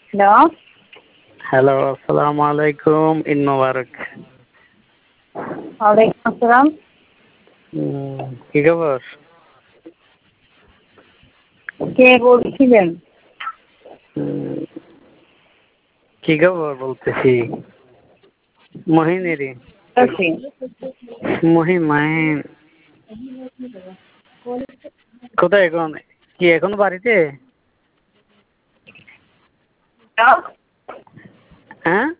Hello hello, আসসালামু আলাইকুম। ঈদ মোবারক। ওয়ালাইকুম আসসালাম। কি খবর? কে বলছিলেন? কি খবর বলতেছি মহিনেরই। আছি। মাহিন কোথায় এখন? কি এখনো বাড়িতে? হ্যালো হ্যাঁ